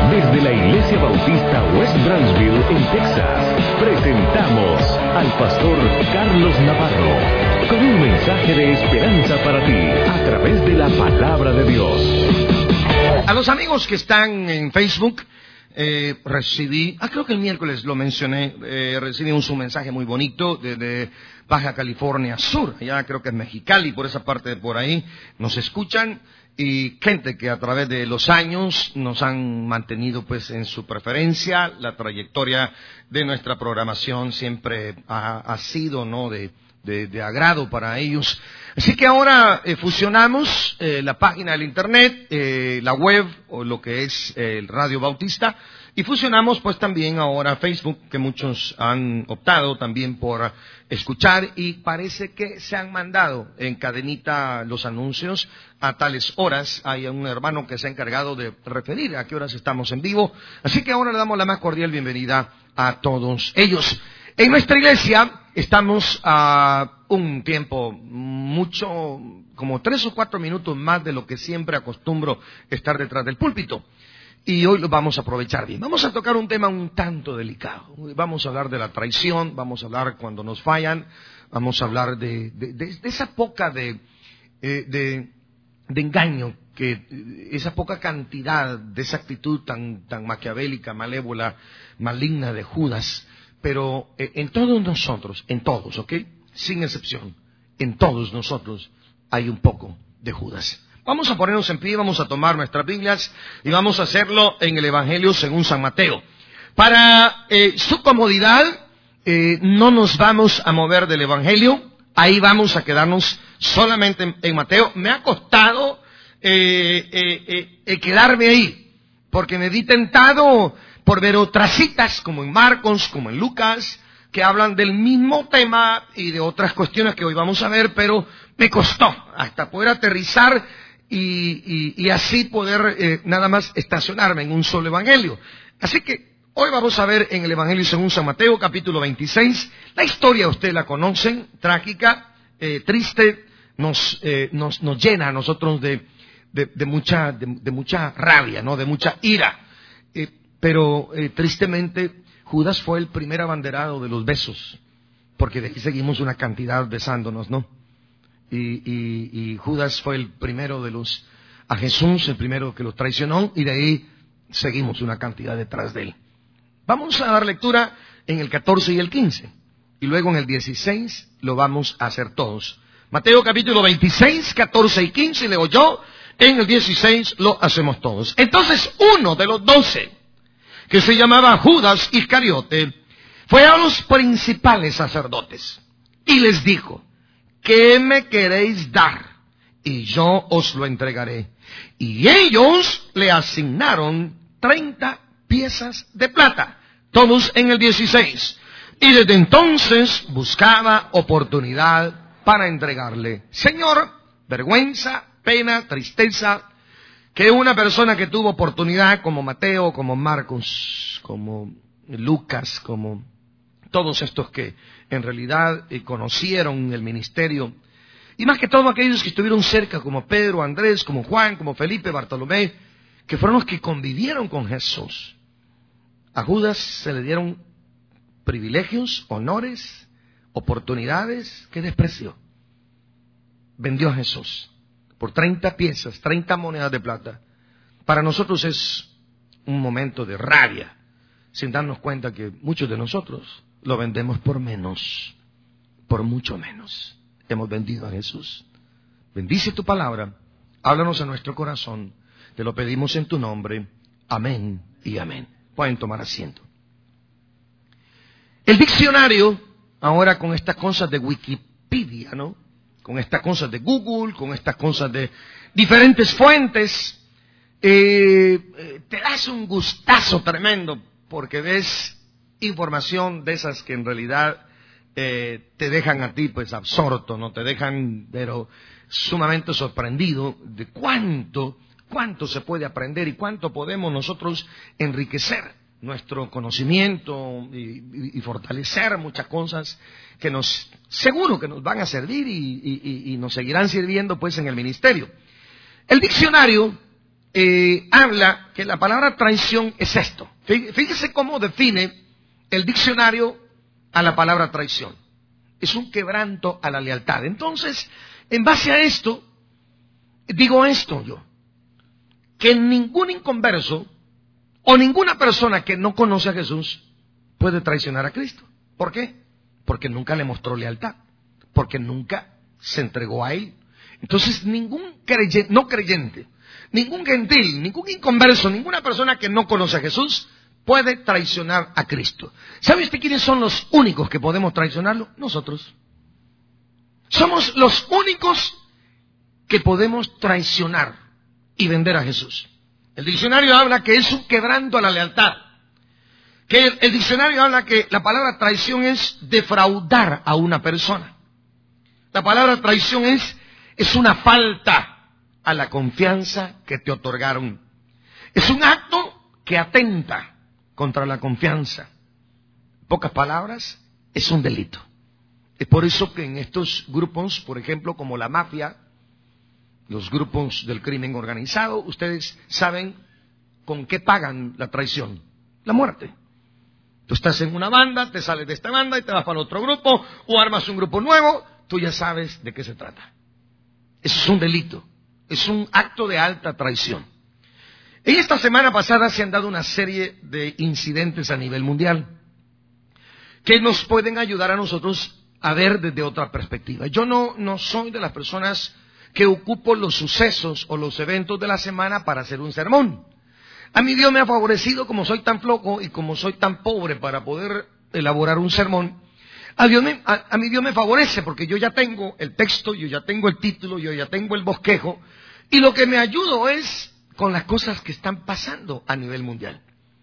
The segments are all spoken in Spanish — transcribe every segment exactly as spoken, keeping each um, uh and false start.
Desde la Iglesia Bautista West Branchville, en Texas, presentamos al pastor Carlos Navarro con un mensaje de esperanza para ti a través de la palabra de Dios. A los amigos que están en Facebook, eh, recibí, ah, creo que el miércoles lo mencioné, eh, recibí un su mensaje muy bonito desde Baja California Sur, allá creo que es Mexicali, por esa parte de por ahí, nos escuchan. Y gente que a través de los años nos han mantenido pues en su preferencia. La trayectoria de nuestra programación siempre ha, ha sido no de, de, de agrado para ellos. Así que ahora eh, fusionamos eh, la página del internet, eh, la web o lo que es eh, el Radio Bautista, y fusionamos pues también ahora Facebook, que muchos han optado también por escuchar, y parece que se han mandado en cadenita los anuncios a tales horas. Hay un hermano que se ha encargado de referir a qué horas estamos en vivo, así que ahora le damos la más cordial bienvenida a todos ellos. En nuestra iglesia estamos a un tiempo mucho, como tres o cuatro minutos más de lo que siempre acostumbro estar detrás del púlpito. Y hoy lo vamos a aprovechar bien. Vamos a tocar un tema un tanto delicado. Vamos a hablar de la traición, vamos a hablar cuando nos fallan, vamos a hablar de, de, de, de esa poca de, eh, de, de engaño, que esa poca cantidad de esa actitud tan, tan maquiavélica, malévola, maligna de Judas. Pero eh, en todos nosotros, en todos, ¿ok? Sin excepción, en todos nosotros hay un poco de Judas. Vamos a ponernos en pie, vamos a tomar nuestras Biblias y vamos a hacerlo en el Evangelio según San Mateo. Para eh, su comodidad, eh, no nos vamos a mover del Evangelio, ahí vamos a quedarnos solamente en, en Mateo. Me ha costado eh, eh, eh, quedarme ahí, porque me vi tentado por ver otras citas, como en Marcos, como en Lucas, que hablan del mismo tema y de otras cuestiones que hoy vamos a ver, pero me costó hasta poder aterrizar y, y, y así poder eh, nada más estacionarme en un solo evangelio. Así que hoy vamos a ver en el Evangelio según San Mateo, capítulo veintiséis, la historia ustedes la conocen, trágica, eh, triste, nos, eh, nos, nos llena a nosotros de, de, de, mucha, de, de mucha rabia, ¿no? De mucha ira. Eh, pero eh, tristemente Judas fue el primer abanderado de los besos, porque de aquí seguimos una cantidad besándonos, ¿no? Y, y, y Judas fue el primero de los, a Jesús, el primero que los traicionó, y de ahí seguimos una cantidad detrás de él. Vamos a dar lectura en el catorce y el quince, y luego en el dieciséis lo vamos a hacer todos. Mateo capítulo veintiséis, catorce y quince, leo yo, en el dieciséis lo hacemos todos. Entonces uno de los doce, que se llamaba Judas Iscariote, fue a los principales sacerdotes y les dijo: ¿qué me queréis dar? Y yo os lo entregaré. Y ellos le asignaron treinta piezas de plata, todos en el dieciséis. Y desde entonces buscaba oportunidad para entregarle. Señor, vergüenza, pena, tristeza, que una persona que tuvo oportunidad como Mateo, como Marcos, como Lucas, como todos estos que en realidad eh, conocieron el ministerio, y más que todo aquellos que estuvieron cerca, como Pedro, Andrés, como Juan, como Felipe, Bartolomé, que fueron los que convivieron con Jesús. A Judas se le dieron privilegios, honores, oportunidades que despreció. Vendió a Jesús por treinta piezas, treinta monedas de plata. Para nosotros es un momento de rabia, sin darnos cuenta que muchos de nosotros lo vendemos por menos, por mucho menos. Hemos vendido a Jesús. Bendice tu palabra, háblanos a nuestro corazón, te lo pedimos en tu nombre. Amén y amén. Pueden tomar asiento. El diccionario, ahora con estas cosas de Wikipedia, ¿no? Con estas cosas de Google, con estas cosas de diferentes fuentes, eh, eh, te das un gustazo tremendo porque ves información de esas que en realidad eh, te dejan a ti pues absorto, no te dejan, pero sumamente sorprendido de cuánto, cuánto se puede aprender y cuánto podemos nosotros enriquecer nuestro conocimiento y, y, y fortalecer muchas cosas que nos, seguro que nos van a servir y, y, y nos seguirán sirviendo pues en el ministerio. El diccionario eh, habla que la palabra traición es esto. Fíjese cómo define el diccionario a la palabra traición. Es un quebranto a la lealtad. Entonces, en base a esto, digo esto yo, que ningún inconverso o ninguna persona que no conoce a Jesús puede traicionar a Cristo. ¿Por qué? Porque nunca le mostró lealtad, porque nunca se entregó a Él. Entonces, ningún creyente, no creyente, ningún gentil, ningún inconverso, ninguna persona que no conoce a Jesús puede traicionar a Cristo. ¿Sabe usted quiénes son los únicos que podemos traicionarlo? Nosotros. Somos los únicos que podemos traicionar y vender a Jesús. El diccionario habla que es un quebranto a la lealtad. Que el, el diccionario habla que la palabra traición es defraudar a una persona. La palabra traición es, es una falta a la confianza que te otorgaron. Es un acto que atenta contra la confianza. En pocas palabras, es un delito. Es por eso que en estos grupos, por ejemplo, como la mafia, los grupos del crimen organizado, ustedes saben con qué pagan la traición. La muerte. Tú estás en una banda, te sales de esta banda y te vas para otro grupo, o armas un grupo nuevo, tú ya sabes de qué se trata. Eso es un delito. Es un acto de alta traición. En esta semana pasada se han dado una serie de incidentes a nivel mundial que nos pueden ayudar a nosotros a ver desde otra perspectiva. Yo no, no soy de las personas que ocupo los sucesos o los eventos de la semana para hacer un sermón. A mí Dios me ha favorecido, como soy tan flojo y como soy tan pobre para poder elaborar un sermón, a, Dios me, a, a mí Dios me favorece porque yo ya tengo el texto, yo ya tengo el título, yo ya tengo el bosquejo, y lo que me ayudo es con las cosas que están pasando a nivel mundial.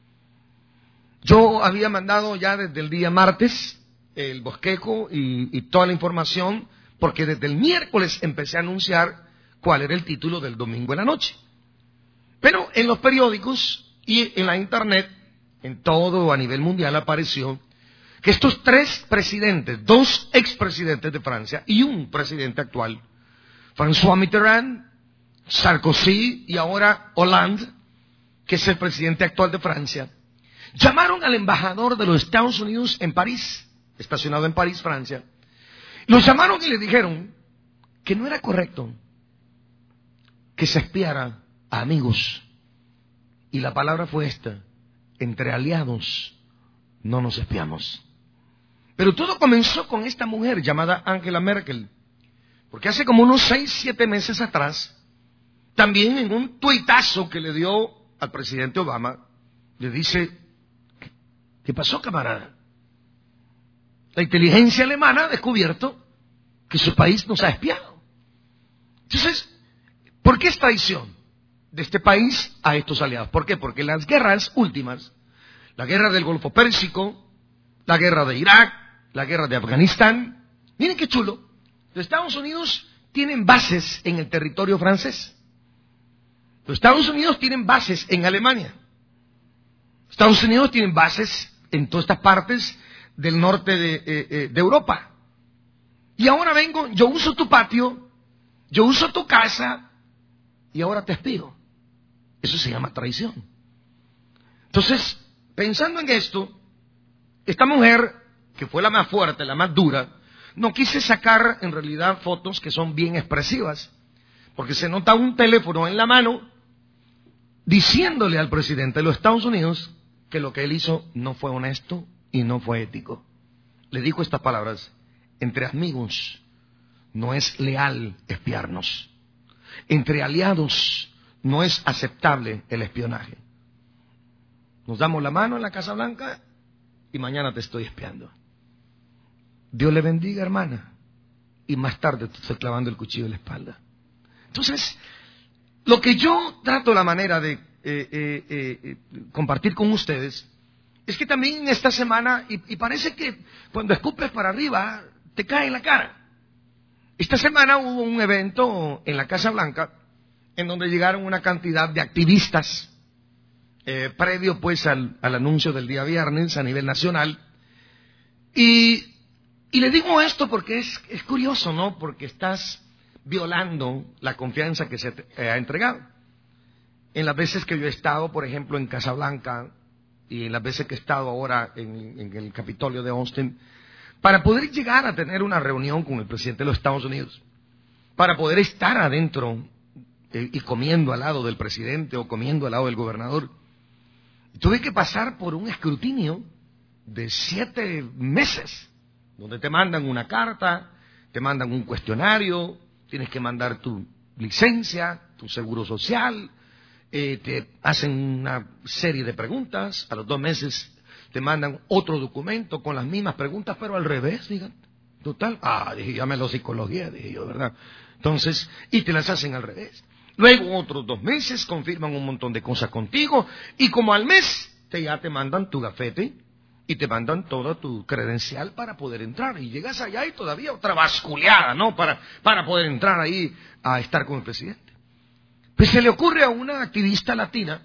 Yo había mandado ya desde el día martes el bosquejo y, y toda la información, porque desde el miércoles empecé a anunciar cuál era el título del domingo en la noche. Pero en los periódicos y en la internet, en todo a nivel mundial, apareció que estos tres presidentes, dos expresidentes de Francia y un presidente actual, François Mitterrand, Sarkozy y ahora Hollande, que es el presidente actual de Francia, llamaron al embajador de los Estados Unidos en París, estacionado en París, Francia. Los llamaron y le dijeron que no era correcto que se espiara a amigos. Y la palabra fue esta: entre aliados no nos espiamos. Pero todo comenzó con esta mujer llamada Angela Merkel, porque hace como unos seis, siete meses atrás, también en un tuitazo que le dio al presidente Obama, le dice: ¿qué pasó, camarada? La inteligencia alemana ha descubierto que su país nos ha espiado. Entonces, ¿por qué es traición de este país a estos aliados? ¿Por qué? Porque las guerras últimas, la guerra del Golfo Pérsico, la guerra de Irak, la guerra de Afganistán, miren qué chulo, los Estados Unidos tienen bases en el territorio francés. Los Estados Unidos tienen bases en Alemania. Estados Unidos tienen bases en todas estas partes del norte de, eh, de Europa. Y ahora vengo, yo uso tu patio, yo uso tu casa, y ahora te espío. Eso se llama traición. Entonces, pensando en esto, esta mujer, que fue la más fuerte, la más dura, no quise sacar en realidad fotos que son bien expresivas, porque se nota un teléfono en la mano diciéndole al presidente de los Estados Unidos que lo que él hizo no fue honesto y no fue ético. Le dijo estas palabras: entre amigos no es leal espiarnos. Entre aliados no es aceptable el espionaje. Nos damos la mano en la Casa Blanca y mañana te estoy espiando. Dios le bendiga, hermana. Y más tarde te estoy clavando el cuchillo en la espalda. Entonces, lo que yo trato la manera de eh, eh, eh, compartir con ustedes es que también esta semana, y, y parece que cuando escupes para arriba, te cae en la cara. Esta semana hubo un evento en la Casa Blanca en donde llegaron una cantidad de activistas, eh, previo pues al, al anuncio del día viernes a nivel nacional. Y, y le digo esto porque es, es curioso, ¿no? Porque estás violando la confianza que se te ha entregado. en las veces que yo he estado, por ejemplo, en Casablanca, y en las veces que he estado ahora en, en el Capitolio de Austin, para poder llegar a tener una reunión con el presidente de los Estados Unidos, para poder estar adentro eh, y comiendo al lado del presidente o comiendo al lado del gobernador, tuve que pasar por un escrutinio de siete meses, donde te mandan una carta, te mandan un cuestionario, tienes que mandar tu licencia, tu seguro social, eh, te hacen una serie de preguntas, a los dos meses te mandan otro documento con las mismas preguntas, pero al revés, digan. Total, ah, dije, llámelo psicología, dije yo, ¿verdad? Entonces, y te las hacen al revés. Luego otros dos meses confirman un montón de cosas contigo, y como al mes te ya te mandan tu gafete y te mandan toda tu credencial para poder entrar. Y llegas allá y todavía otra basculeada, ¿no? Para, para poder entrar ahí a estar con el presidente. Pues se le ocurre a una activista latina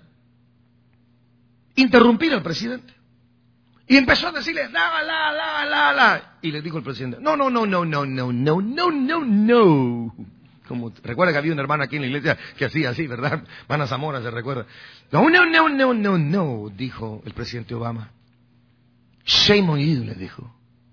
interrumpir al presidente. Y empezó a decirle, la, la, la, la, la. Y le dijo el presidente, no, no, no, no, no, no, no, no, no, no. Como, recuerda que había una hermana aquí en la iglesia que hacía así, ¿verdad? Hermana Zamora, se recuerda. No, no, no, no, no, no, dijo el presidente Obama. Shame on you, le dijo.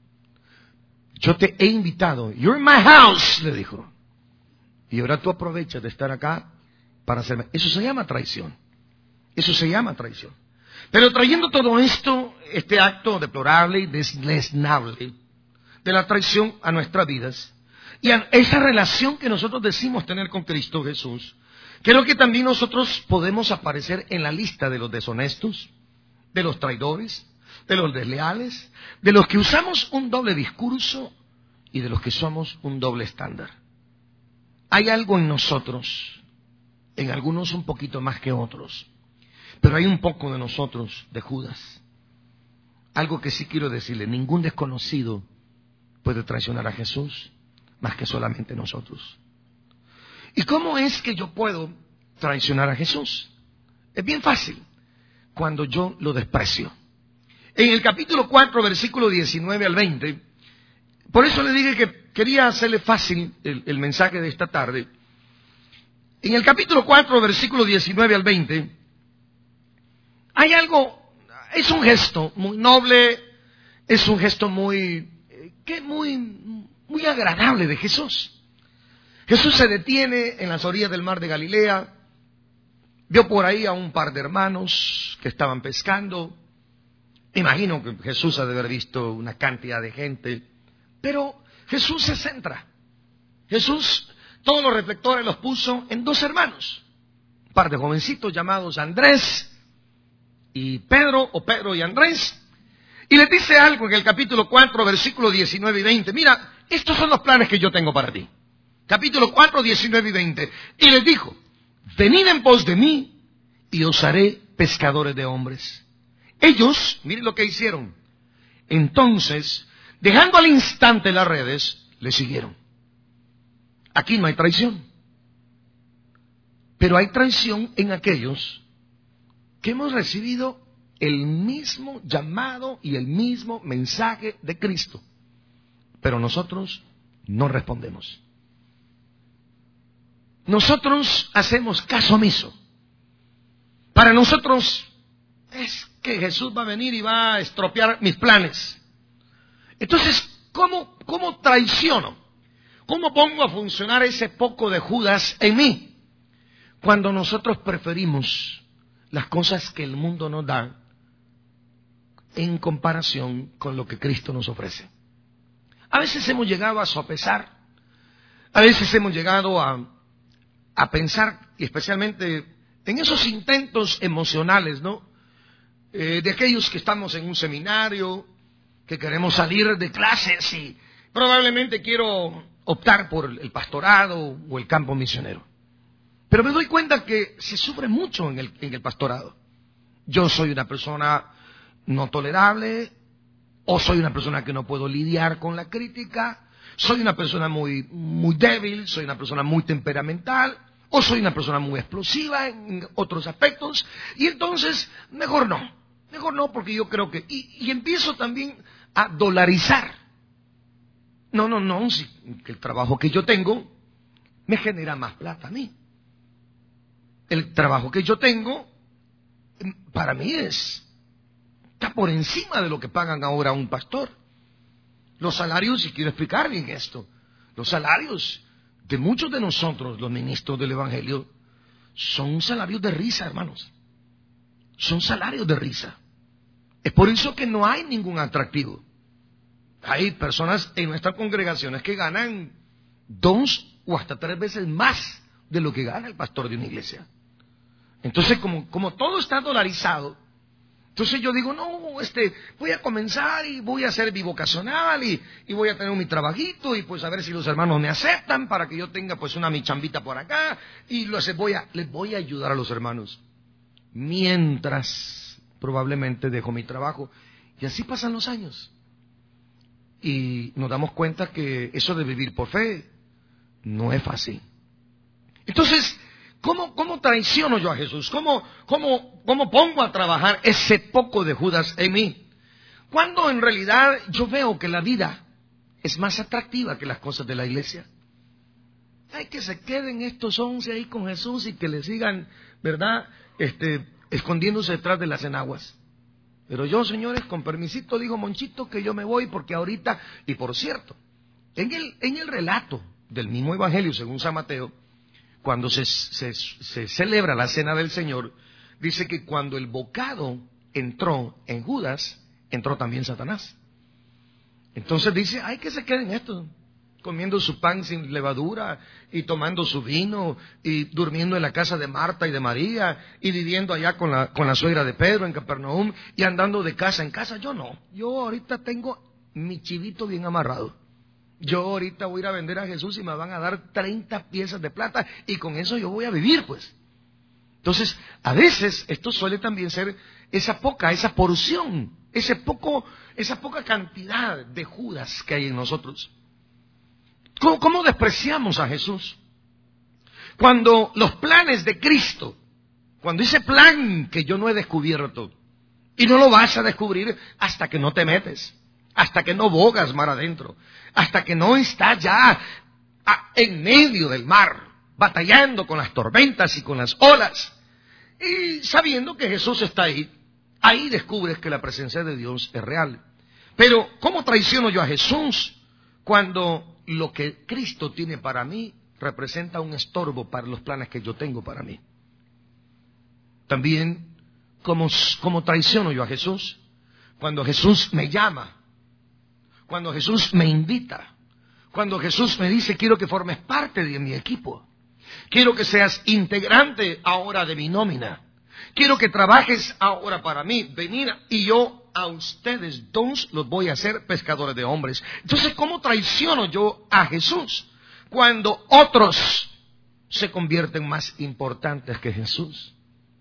Yo te he invitado. You're in my house, le dijo. Y ahora tú aprovechas de estar acá para hacerme. Eso se llama traición. Eso se llama traición. Pero trayendo todo esto, este acto deplorable y desleznable de la traición a nuestras vidas, y a esa relación que nosotros decimos tener con Cristo Jesús, creo que también nosotros podemos aparecer en la lista de los deshonestos, de los traidores, de los desleales, de los que usamos un doble discurso y de los que somos un doble estándar. Hay algo en nosotros, en algunos un poquito más que otros, pero hay un poco de nosotros, de Judas. Algo que sí quiero decirle, ningún desconocido puede traicionar a Jesús más que solamente nosotros. ¿Y cómo es que yo puedo traicionar a Jesús? Es bien fácil, cuando yo lo desprecio. En el capítulo cuatro, versículo diecinueve al veinte, por eso le dije que quería hacerle fácil el, el mensaje de esta tarde. En el capítulo cuatro, versículo diecinueve al veinte, hay algo, es un gesto muy noble, es un gesto muy, que muy, muy agradable de Jesús. Jesús se detiene en las orillas del mar de Galilea, vio por ahí a un par de hermanos que estaban pescando. Imagino que Jesús ha de haber visto una cantidad de gente, pero Jesús se centra. Jesús todos los reflectores los puso en dos hermanos, un par de jovencitos llamados Andrés y Pedro, o Pedro y Andrés, y les dice algo en el capítulo cuatro, versículos diecinueve y veinte. Mira, estos son los planes que yo tengo para ti. Capítulo cuatro, diecinueve y veinte. Y les dijo, venid en pos de mí y os haré pescadores de hombres. Ellos, miren lo que hicieron. Entonces, dejando al instante las redes, le siguieron. Aquí no hay traición. Pero hay traición en aquellos que hemos recibido el mismo llamado y el mismo mensaje de Cristo, pero nosotros no respondemos. Nosotros hacemos caso omiso. Para nosotros es que Jesús va a venir y va a estropear mis planes. Entonces, ¿cómo, cómo traiciono? ¿Cómo pongo a funcionar ese poco de Judas en mí? Cuando nosotros preferimos las cosas que el mundo nos da en comparación con lo que Cristo nos ofrece. A veces hemos llegado a sopesar, a veces hemos llegado a, a pensar, y especialmente en esos intentos emocionales, ¿no? Eh, de aquellos que estamos en un seminario, que queremos salir de clases y probablemente quiero optar por el pastorado o el campo misionero. Pero me doy cuenta que se sufre mucho en el, en el pastorado. Yo soy una persona no tolerable, o soy una persona que no puedo lidiar con la crítica, soy una persona muy, muy débil, soy una persona muy temperamental, o soy una persona muy explosiva en otros aspectos, y entonces mejor no, mejor no porque yo creo que... Y, y empiezo también a dolarizar. No, no, no, si, que el trabajo que yo tengo me genera más plata a mí. el trabajo que yo tengo, para mí es, está por encima de lo que pagan ahora a un pastor. Los salarios, y quiero explicar bien esto, los salarios de muchos de nosotros, los ministros del Evangelio, son salarios de risa, hermanos. Son salarios de risa. Es por eso que no hay ningún atractivo. Hay personas en nuestras congregaciones que ganan dos o hasta tres veces más de lo que gana el pastor de una iglesia. Entonces, como, como todo está dolarizado, entonces yo digo, no, este, voy a comenzar y voy a ser bivocacional y, y voy a tener mi trabajito y pues a ver si los hermanos me aceptan para que yo tenga pues una mi chambita por acá y les voy a, les voy a ayudar a los hermanos. Mientras probablemente dejo mi trabajo. Y así pasan los años. Y nos damos cuenta que eso de vivir por fe no es fácil. Entonces, ¿cómo, cómo traiciono yo a Jesús? ¿Cómo, cómo, ¿Cómo pongo a trabajar ese poco de Judas en mí? Cuando en realidad yo veo que la vida es más atractiva que las cosas de la iglesia. Hay que se queden estos once ahí con Jesús y que le sigan, ¿verdad?, este, escondiéndose detrás de las enaguas. Pero yo, señores, con permisito, digo, Monchito, que yo me voy porque ahorita, y por cierto, en el, en el relato del mismo Evangelio, según San Mateo, cuando se, se, se celebra la cena del Señor, dice que cuando el bocado entró en Judas, entró también Satanás. Entonces dice, hay que se queden estos, comiendo su pan sin levadura, y tomando su vino, y durmiendo en la casa de Marta y de María, y viviendo allá con la, con la suegra de Pedro en Capernaum, y andando de casa en casa. Yo no, yo ahorita tengo mi chivito bien amarrado. Yo ahorita voy a ir a vender a Jesús y me van a dar treinta piezas de plata, y con eso yo voy a vivir, pues. Entonces, a veces esto suele también ser esa poca, esa porción, ese poco, esa poca cantidad de Judas que hay en nosotros. ¿Cómo, cómo despreciamos a Jesús? Cuando los planes de Cristo, cuando ese plan que yo no he descubierto, y no lo vas a descubrir hasta que no te metes, hasta que no bogas mar adentro, hasta que no estás ya a, en medio del mar, batallando con las tormentas y con las olas, y sabiendo que Jesús está ahí, ahí descubres que la presencia de Dios es real. Pero, ¿cómo traiciono yo a Jesús cuando lo que Cristo tiene para mí representa un estorbo para los planes que yo tengo para mí? También, ¿cómo, cómo traiciono yo a Jesús cuando Jesús me llama, cuando Jesús me invita, cuando Jesús me dice, quiero que formes parte de mi equipo, quiero que seas integrante ahora de mi nómina, quiero que trabajes ahora para mí, venir y yo a ustedes dos los voy a hacer pescadores de hombres? Entonces, ¿cómo traiciono yo a Jesús cuando otros se convierten más importantes que Jesús?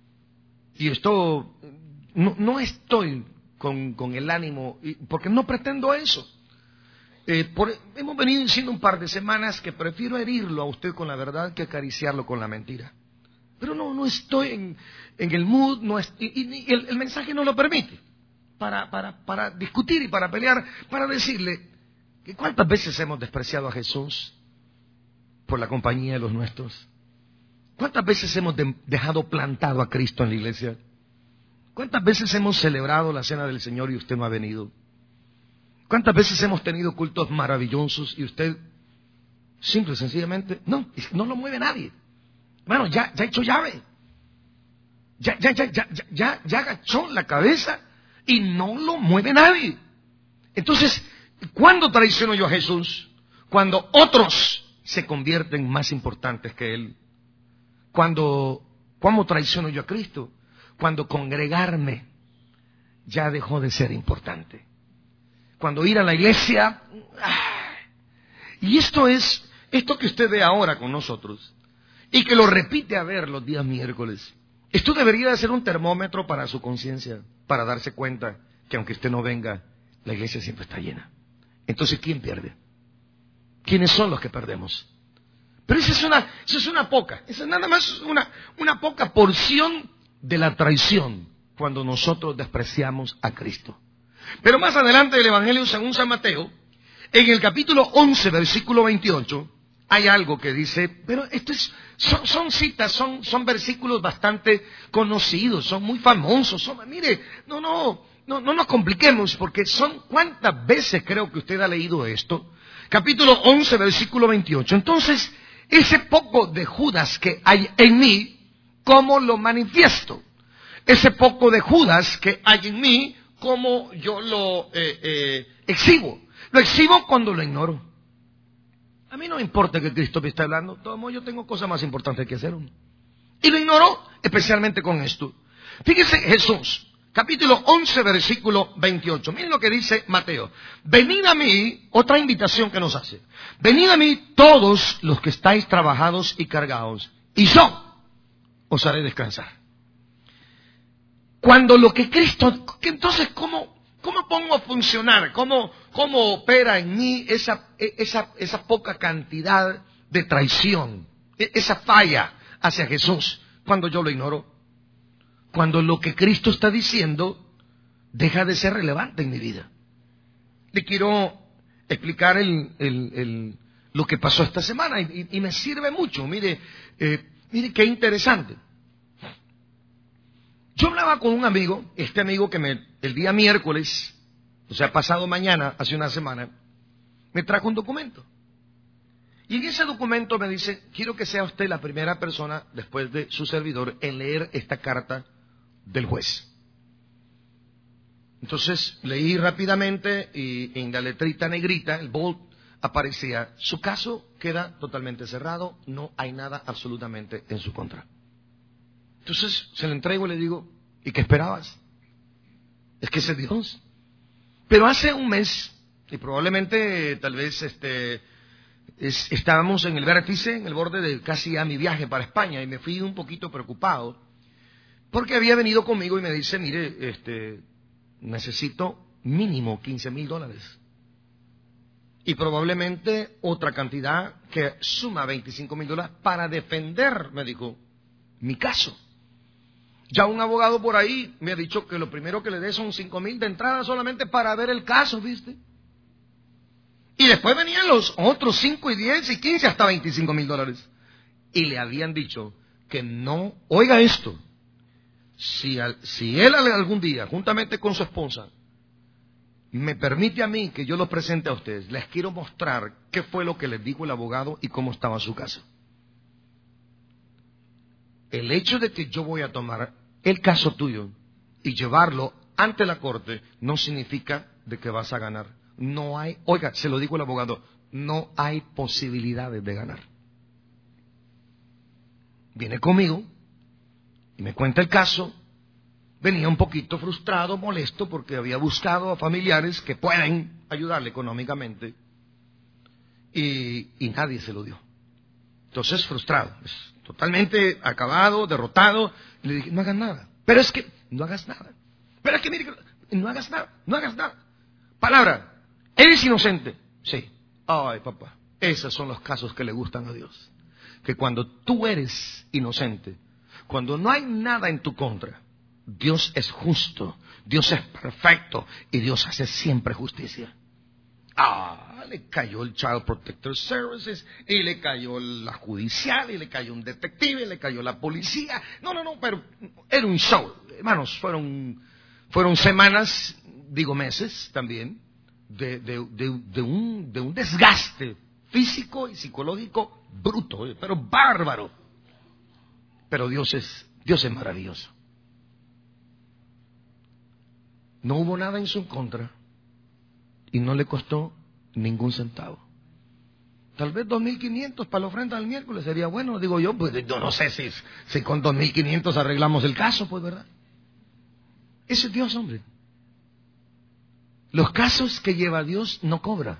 Y esto, no, no estoy con, con el ánimo, porque no pretendo eso. Eh, por, hemos venido diciendo un par de semanas que prefiero herirlo a usted con la verdad que acariciarlo con la mentira. Pero no, no estoy en, en el mood, no es, y, y el, el mensaje no lo permite. Para, para, para discutir y para pelear, para decirle que cuántas veces hemos despreciado a Jesús por la compañía de los nuestros. ¿Cuántas veces hemos de, dejado plantado a Cristo en la iglesia? ¿Cuántas veces hemos celebrado la cena del Señor y usted no ha venido? ¿Cuántas veces hemos tenido cultos maravillosos y usted simple y sencillamente no, no lo mueve nadie? Bueno, ya, ya ha hecho llave, ya, ya, ya, ya, ya, ya, ya agachó la cabeza y no lo mueve nadie. Entonces, ¿cuándo traiciono yo a Jesús? Cuando otros se convierten más importantes que Él. Cuando, ¿cómo traiciono yo a Cristo? Cuando congregarme ya dejó de ser importante. Cuando ir a la iglesia... Y esto es, esto que usted ve ahora con nosotros, y que lo repite a ver los días miércoles, esto debería de ser un termómetro para su conciencia, para darse cuenta que aunque usted no venga, la iglesia siempre está llena. Entonces, ¿quién pierde? ¿Quiénes son los que perdemos? Pero esa es una, esa es una poca, esa es nada más una, una poca porción de la traición cuando nosotros despreciamos a Cristo. Pero más adelante del Evangelio según San Mateo, en el capítulo once, versículo veintiocho, hay algo que dice, pero esto es, son, son citas, son, son versículos bastante conocidos, son muy famosos, son, mire, no, no, no, no nos compliquemos, porque son, ¿cuántas veces creo que usted ha leído esto? Capítulo once, versículo veintiocho. Entonces, ese poco de Judas que hay en mí, ¿cómo lo manifiesto? Ese poco de Judas que hay en mí, ¿cómo yo lo eh, eh, exhibo? Lo exhibo cuando lo ignoro. A mí no me importa que Cristo me esté hablando, de todo modo yo tengo cosas más importantes que hacer. Y lo ignoro especialmente con esto. Fíjese Jesús, capítulo once, versículo veintiocho. Miren lo que dice Mateo. Venid a mí, otra invitación que nos hace. Venid a mí todos los que estáis trabajados y cargados, y yo os haré descansar. Cuando lo que Cristo, entonces, ¿cómo, cómo pongo a funcionar? ¿Cómo, cómo opera en mí esa, esa, esa poca cantidad de traición, esa falla hacia Jesús cuando yo lo ignoro? Cuando lo que Cristo está diciendo deja de ser relevante en mi vida. Le quiero explicar el, el, el, lo que pasó esta semana y, y me sirve mucho. Mire, eh, mire qué interesante. Yo hablaba con un amigo, este amigo que me, el día miércoles, o sea, pasado mañana, hace una semana, me trajo un documento. Y en ese documento me dice, quiero que sea usted la primera persona, después de su servidor, en leer esta carta del juez. Entonces leí rápidamente y en la letrita negrita, el bold, aparecía, su caso queda totalmente cerrado, no hay nada absolutamente en su contra. Entonces se lo entrego y le digo, ¿y qué esperabas? Es que ese es Dios. Pero hace un mes, y probablemente tal vez este, es, estábamos en el vértice, en el borde de casi a mi viaje para España, y me fui un poquito preocupado, porque había venido conmigo y me dice, mire, este, necesito mínimo quince mil dólares. Y probablemente otra cantidad que suma veinticinco mil dólares para defender, me dijo, mi caso. Ya un abogado por ahí me ha dicho que lo primero que le dé son cinco mil de entrada solamente para ver el caso, ¿viste? Y después venían los otros cinco y diez y quince hasta veinticinco mil dólares. Y le habían dicho que no, oiga esto, si, al, si él algún día, juntamente con su esposa, me permite a mí que yo lo presente a ustedes, les quiero mostrar qué fue lo que les dijo el abogado y cómo estaba su caso. El hecho de que yo voy a tomar el caso tuyo y llevarlo ante la corte no significa de que vas a ganar. No hay, oiga, se lo dijo el abogado, no hay posibilidades de ganar. Viene conmigo y me cuenta el caso. Venía un poquito frustrado, molesto, porque había buscado a familiares que pueden ayudarle económicamente y, y nadie se lo dio. Entonces, frustrado, totalmente acabado, derrotado. Y le dije, no hagas nada. Pero es que, no hagas nada. Pero es que, mire, no hagas nada, no hagas nada. Palabra, ¿eres inocente? Sí. Ay, papá, esos son los casos que le gustan a Dios. Que cuando tú eres inocente, cuando no hay nada en tu contra, Dios es justo, Dios es perfecto y Dios hace siempre justicia. Ah, le cayó el Child Protector Services, y le cayó la judicial, y le cayó un detective, y le cayó la policía. No, no, no, pero era un show. Hermanos, fueron, fueron semanas, digo meses también, de, de, de, de, un, de un desgaste físico y psicológico bruto, pero bárbaro. Pero Dios es, Dios es maravilloso. No hubo nada en su contra. Y no le costó ningún centavo. Tal vez dos mil quinientos para la ofrenda del miércoles sería bueno, digo yo, pues yo no sé si, si con dos mil quinientos arreglamos el caso, pues, ¿verdad? Ese es Dios, hombre. Los casos que lleva Dios no cobra.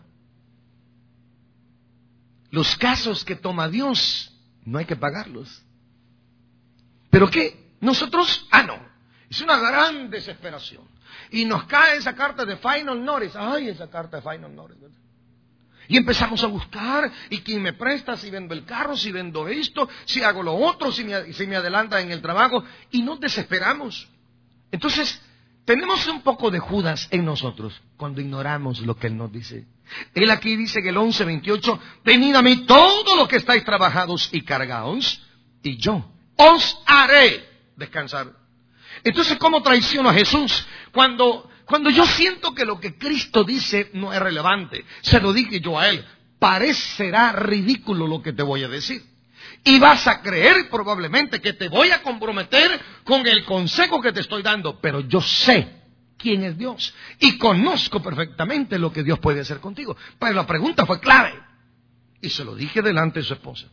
Los casos que toma Dios no hay que pagarlos. ¿Pero qué? Nosotros, ah, no. Es una gran desesperación. Y nos cae esa carta de Final Notice. Ay, esa carta de Final Notice, ¿verdad? Y empezamos a buscar, y quién me presta, si vendo el carro, si vendo esto, si hago lo otro, si me, si me adelanta en el trabajo, y nos desesperamos. Entonces, tenemos un poco de Judas en nosotros cuando ignoramos lo que Él nos dice. Él aquí dice en el once veintiocho, venid a mí todos los que estáis trabajados y cargados, y yo os haré descansar. Entonces, ¿cómo traiciono a Jesús? Cuando, cuando yo siento que lo que Cristo dice no es relevante, se lo dije yo a Él, parecerá ridículo lo que te voy a decir. Y vas a creer probablemente que te voy a comprometer con el consejo que te estoy dando. Pero yo sé quién es Dios. Y conozco perfectamente lo que Dios puede hacer contigo. Pero la pregunta fue clave. Y se lo dije delante de su esposa.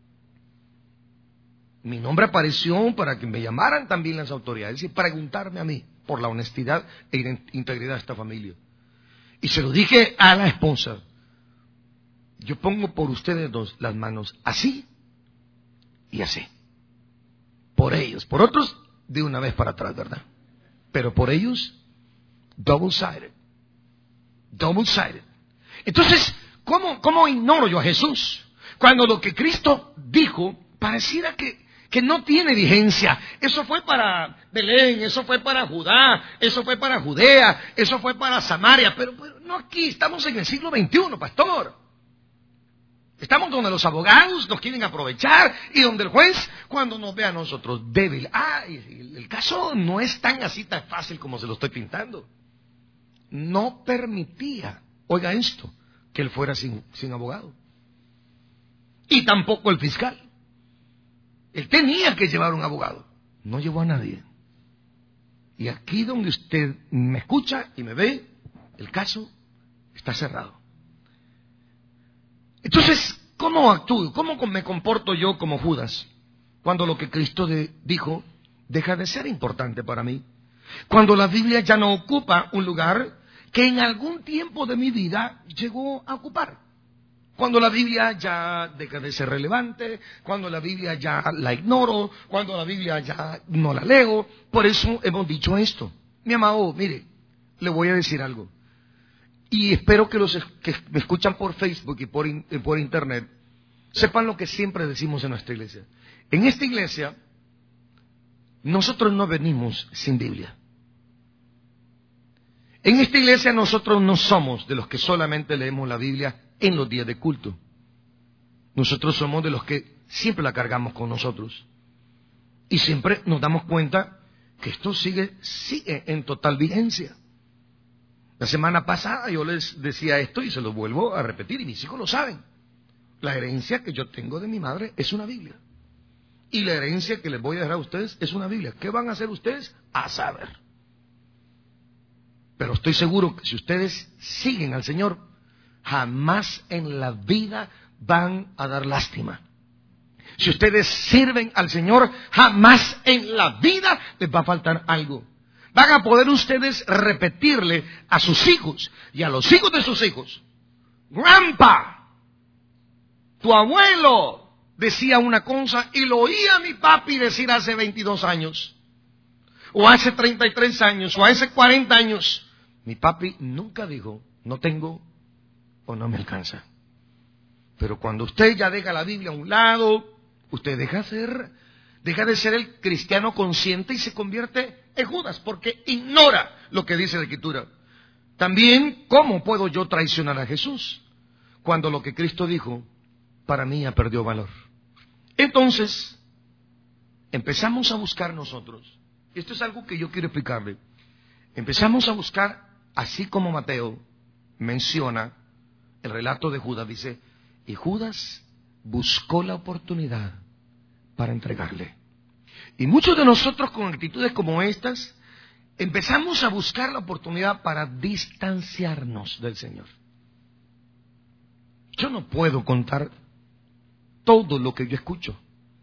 Mi nombre apareció para que me llamaran también las autoridades y preguntarme a mí por la honestidad e integridad de esta familia. Y se lo dije a la esposa. Yo pongo por ustedes dos las manos así y así. Por ellos. Por otros, de una vez para atrás, ¿verdad? Pero por ellos, double-sided. Double-sided. Entonces, ¿cómo, cómo ignoro yo a Jesús? Cuando lo que Cristo dijo pareciera que, que no tiene vigencia. Eso fue para Belén, eso fue para Judá, eso fue para Judea, eso fue para Samaria. Pero, pero no aquí, estamos en el siglo veintiuno, pastor. Estamos donde los abogados nos quieren aprovechar y donde el juez, cuando nos ve a nosotros débil, ah, el caso no es tan así tan fácil como se lo estoy pintando. No permitía, oiga esto, que él fuera sin, sin abogado. Y tampoco el fiscal. Él tenía que llevar un abogado. No llevó a nadie. Y aquí donde usted me escucha y me ve, el caso está cerrado. Entonces, ¿cómo actúo? ¿Cómo me comporto yo como Judas? Cuando lo que Cristo de, dijo deja de ser importante para mí. Cuando la Biblia ya no ocupa un lugar que en algún tiempo de mi vida llegó a ocupar. Cuando la Biblia ya deja de ser relevante, cuando la Biblia ya la ignoro, cuando la Biblia ya no la leo. Por eso hemos dicho esto. Mi amado, mire, le voy a decir algo. Y espero que los que me escuchan por Facebook y por, in, por Internet sepan lo que siempre decimos en nuestra iglesia. En esta iglesia, nosotros no venimos sin Biblia. En esta iglesia nosotros no somos de los que solamente leemos la Biblia en los días de culto. Nosotros somos de los que siempre la cargamos con nosotros. Y siempre nos damos cuenta que esto sigue, sigue en total vigencia. La semana pasada yo les decía esto y se lo vuelvo a repetir y mis hijos lo saben. La herencia que yo tengo de mi madre es una Biblia. Y la herencia que les voy a dejar a ustedes es una Biblia. ¿Qué van a hacer ustedes? A saber. Pero estoy seguro que si ustedes siguen al Señor, jamás en la vida van a dar lástima. Si ustedes sirven al Señor, jamás en la vida les va a faltar algo. Van a poder ustedes repetirle a sus hijos y a los hijos de sus hijos: Grandpa, tu abuelo decía una cosa y lo oía mi papi decir hace veintidós años, o hace treinta y tres años, o hace cuarenta años. Mi papi nunca dijo, no tengo o no me alcanza. Pero cuando usted ya deja la Biblia a un lado, usted deja de ser, deja de ser el cristiano consciente y se convierte en Judas, porque ignora lo que dice la Escritura. También, ¿cómo puedo yo traicionar a Jesús? Cuando lo que Cristo dijo, para mí ya perdió valor. Entonces, empezamos a buscar nosotros. Esto es algo que yo quiero explicarle. Empezamos a buscar, así como Mateo menciona el relato de Judas, dice, y Judas buscó la oportunidad para entregarle. Y muchos de nosotros con actitudes como estas, empezamos a buscar la oportunidad para distanciarnos del Señor. Yo no puedo contar todo lo que yo escucho,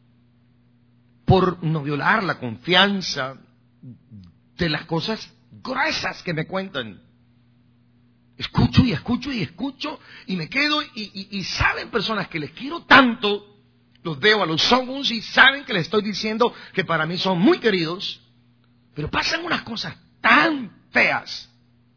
por no violar la confianza de las cosas gruesas que me cuentan. Escucho y escucho y escucho y me quedo y, y, y saben personas que les quiero tanto, los veo a los ojos y saben que les estoy diciendo que para mí son muy queridos, pero pasan unas cosas tan feas.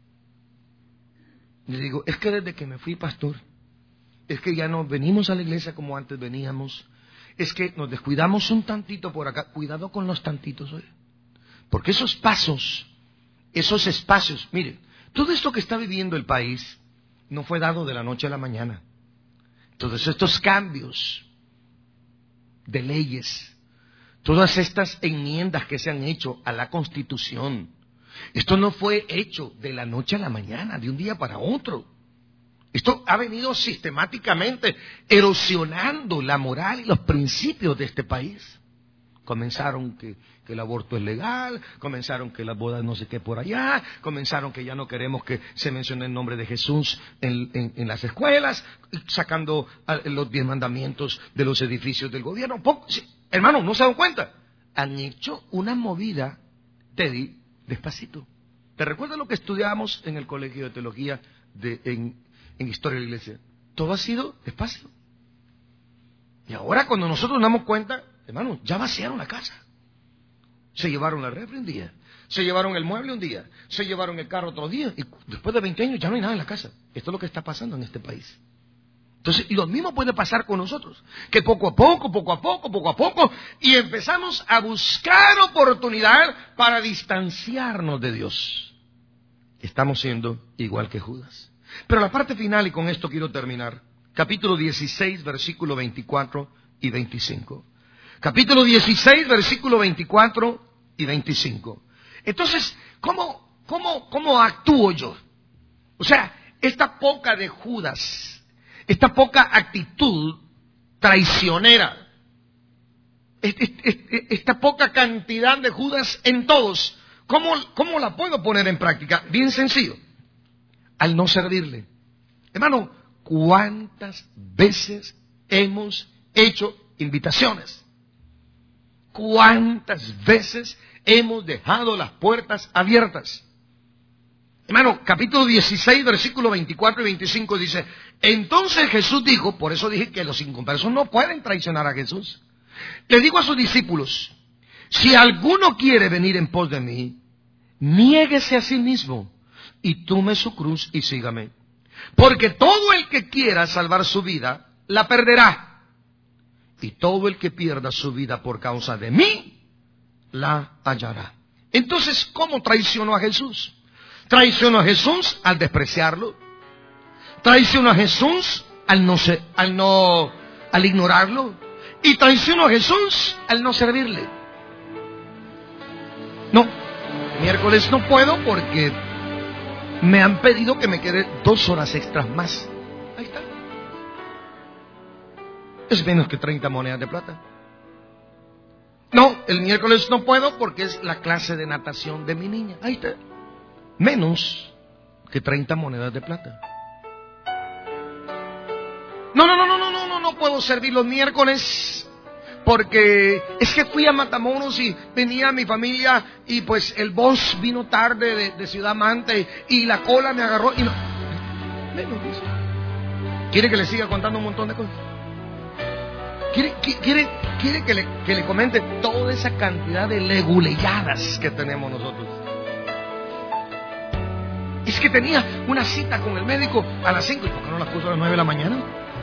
Les digo, es que desde que me fui pastor, es que ya no venimos a la iglesia como antes veníamos, es que nos descuidamos un tantito por acá. Cuidado con los tantitos, oye, porque esos pasos esos espacios. Mire, todo esto que está viviendo el país no fue dado de la noche a la mañana. Todos estos cambios de leyes, todas estas enmiendas que se han hecho a la Constitución, esto no fue hecho de la noche a la mañana, de un día para otro. Esto ha venido sistemáticamente erosionando la moral y los principios de este país. Comenzaron que, que el aborto es legal, comenzaron que las bodas no sé qué por allá, comenzaron que ya no queremos que se mencione el nombre de Jesús en, en, en las escuelas, sacando a, los diez mandamientos de los edificios del gobierno. Poco, sí, hermano, ¿no se dan cuenta? Han hecho una movida, Teddy, despacito. ¿Te recuerdas lo que estudiábamos en el colegio de teología de, en, en Historia de la Iglesia? Todo ha sido despacio. Y ahora cuando nosotros nos damos cuenta, hermano, ya vaciaron la casa. Se llevaron la refri un día, se llevaron el mueble un día, se llevaron el carro otro día, y después de veinte años ya no hay nada en la casa. Esto es lo que está pasando en este país. Entonces, y lo mismo puede pasar con nosotros, que poco a poco, poco a poco, poco a poco, y empezamos a buscar oportunidad para distanciarnos de Dios. Estamos siendo igual que Judas. Pero la parte final, y con esto quiero terminar, capítulo dieciséis, versículo veinticuatro y veinticinco. Capítulo dieciséis, versículo veinticuatro y veinticinco. Entonces, ¿cómo, cómo, cómo actúo yo? O sea, esta poca de Judas, esta poca actitud traicionera, esta poca cantidad de Judas en todos, ¿cómo, cómo la puedo poner en práctica? Bien sencillo, al no servirle. Hermano, ¿cuántas veces hemos hecho invitaciones? ¿Cuántas veces hemos dejado las puertas abiertas? Hermano, capítulo dieciséis, versículos veinticuatro y veinticinco dice, entonces Jesús dijo, por eso dije que los inconversos no pueden traicionar a Jesús. Le digo a sus discípulos, si alguno quiere venir en pos de mí, niéguese a sí mismo y tome su cruz y sígame. Porque todo el que quiera salvar su vida, la perderá. Y todo el que pierda su vida por causa de mí, la hallará. Entonces, ¿cómo traicionó a Jesús? Traicionó a Jesús al despreciarlo. Traicionó a Jesús al no, ser, al no, al ignorarlo. Y traicionó a Jesús al no servirle. No, miércoles no puedo porque me han pedido que me quede dos horas extras más. Ahí está. Es menos que treinta monedas de plata. No, el miércoles no puedo porque es la clase de natación de mi niña. Ahí está. Menos que treinta monedas de plata. No, no, no, no, no, no, no, no puedo servir los miércoles porque es que fui a Matamoros y venía mi familia y pues el boss vino tarde de, de Ciudad Mante y la cola me agarró y no. Menos eso. ¿Quiere que le siga contando un montón de cosas? ¿Quiere, quiere, quiere que, le, que le comente toda esa cantidad de leguleyadas que tenemos nosotros? Es que tenía una cita con el médico a las cinco. ¿Y por qué no la puso a las nueve de la mañana?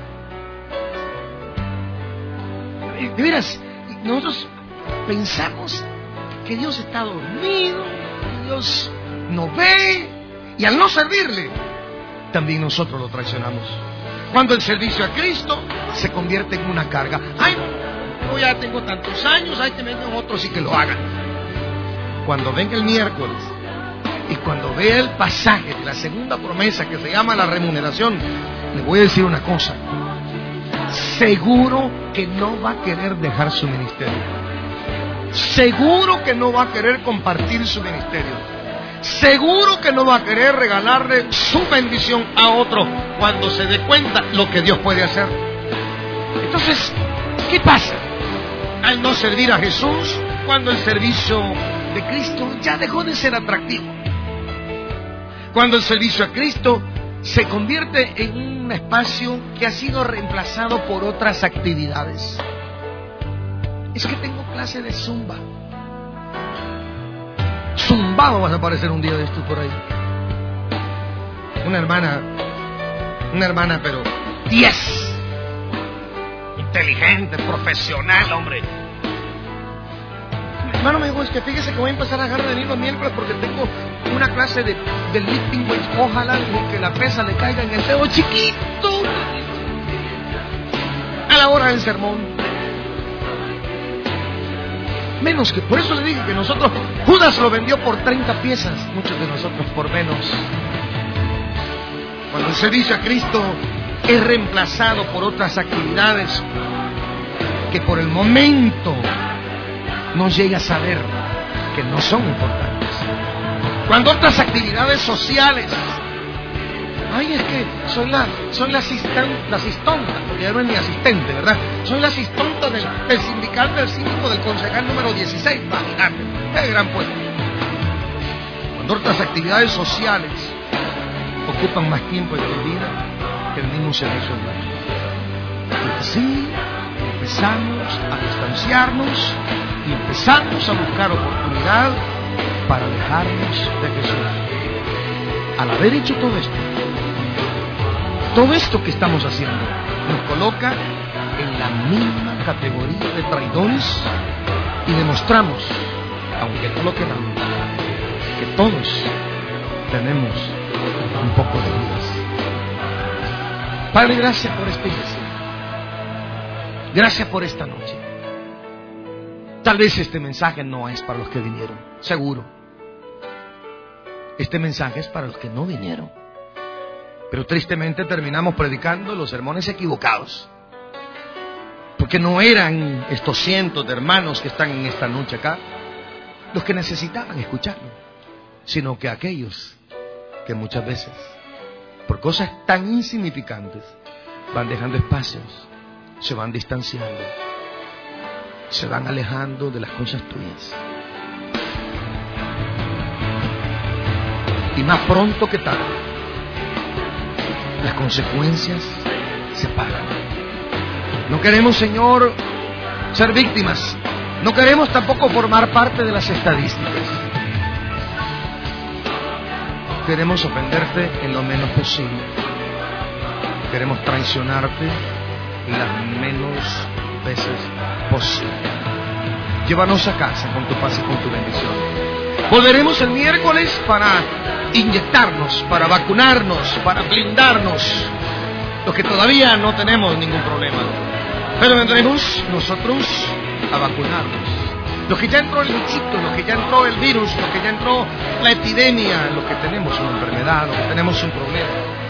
De veras, nosotros pensamos que Dios está dormido, que Dios no ve, y al no servirle, también nosotros lo traicionamos. Cuando el servicio a Cristo se convierte en una carga. Ay, yo ya tengo tantos años, hay que vengan otros y que lo hagan. Cuando venga el miércoles y cuando vea el pasaje de la segunda promesa que se llama la remuneración, le voy a decir una cosa. Seguro que no va a querer dejar su ministerio. Seguro que no va a querer compartir su ministerio. Seguro que no va a querer regalarle su bendición a otro cuando se dé cuenta lo que Dios puede hacer. Entonces, ¿qué pasa? Al no servir a Jesús, cuando el servicio de Cristo ya dejó de ser atractivo. Cuando el servicio a Cristo se convierte en un espacio que ha sido reemplazado por otras actividades. Es que tengo clase de zumba. Zumbado vas a aparecer un día de esto por ahí. Una hermana, una hermana, pero diez. Inteligente, profesional, hombre. Mi hermano me dijo, es que fíjese que voy a empezar a dejar de venir los miércoles porque tengo una clase de, de lifting weights. Ojalá que la pesa le caiga en el dedo chiquito a la hora del sermón. Menos que, por eso le dije que nosotros, Judas lo vendió por treinta piezas, muchos de nosotros por menos. Cuando el servicio a Cristo es reemplazado por otras actividades que por el momento no llega a saber que no son importantes. Cuando otras actividades sociales, ay, es que soy la, soy la, asisten, la asistonta, porque ya no es ni asistente, ¿verdad? Soy la asistonta del, del sindical del síndico del concejal número dieciséis, imagínate, qué gran puesto. Cuando otras actividades sociales ocupan más tiempo de tu vida que el mismo servicio humano. Y así empezamos a distanciarnos y empezamos a buscar oportunidad para alejarnos de Jesús. Al haber hecho todo esto, todo esto que estamos haciendo nos coloca en la misma categoría de traidores y demostramos, aunque no lo queramos, que todos tenemos un poco de dudas. Padre, gracias por esta iglesia. Gracias por esta noche. Tal vez este mensaje no es para los que vinieron, seguro. Este mensaje es para los que no vinieron. Pero tristemente terminamos predicando los sermones equivocados. Porque no eran estos cientos de hermanos que están en esta noche acá los que necesitaban escucharlo, sino que aquellos que muchas veces, por cosas tan insignificantes, van dejando espacios, se van distanciando, se van alejando de las cosas tuyas. Y más pronto que tarde, las consecuencias se pagan. No queremos, Señor, ser víctimas. No queremos tampoco formar parte de las estadísticas. Queremos ofenderte en lo menos posible. Queremos traicionarte las menos veces posible. Llévanos a casa con tu paz y con tu bendición. Volveremos el miércoles para inyectarnos, para vacunarnos, para blindarnos, los que todavía no tenemos ningún problema. Pero vendremos nosotros a vacunarnos. Los que ya entró el bichito, los que ya entró el virus, los que ya entró la epidemia, los que tenemos una enfermedad, los que tenemos un problema.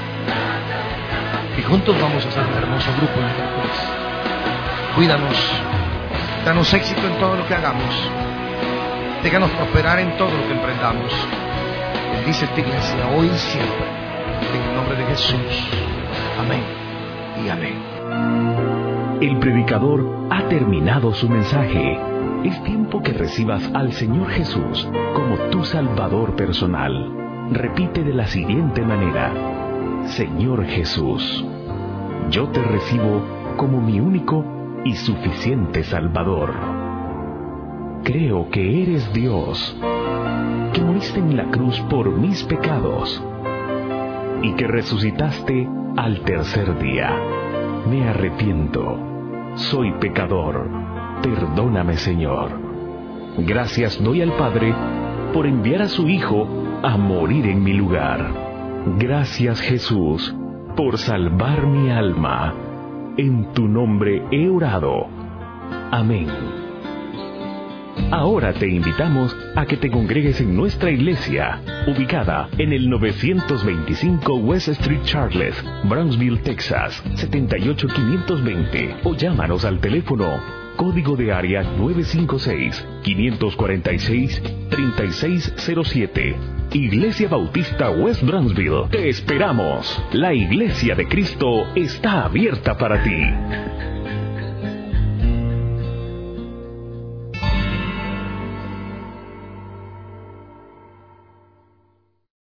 Y juntos vamos a ser un hermoso grupo de miércoles. Cuídanos, danos éxito en todo lo que hagamos. Déjanos prosperar en todo lo que emprendamos. Bendice esta iglesia hoy y siempre. En el nombre de Jesús. Amén y amén. El predicador ha terminado su mensaje. Es tiempo que recibas al Señor Jesús como tu Salvador personal. Repite de la siguiente manera: Señor Jesús, yo te recibo como mi único y suficiente Salvador. Creo que eres Dios, que moriste en la cruz por mis pecados y que resucitaste al tercer día. Me arrepiento, soy pecador, perdóname, Señor. Gracias doy al Padre por enviar a su Hijo a morir en mi lugar. Gracias, Jesús, por salvar mi alma. En tu nombre he orado. Amén. Ahora te invitamos a que te congregues en nuestra iglesia, ubicada en el novecientos veinticinco West Street Charles, Brownsville, Texas, setenta y ocho quinientos veinte, o llámanos al teléfono código de área nueve cinco seis, cinco cuatro seis, tres seis cero siete. Iglesia Bautista West Brownsville. Te esperamos. La Iglesia de Cristo está abierta para ti.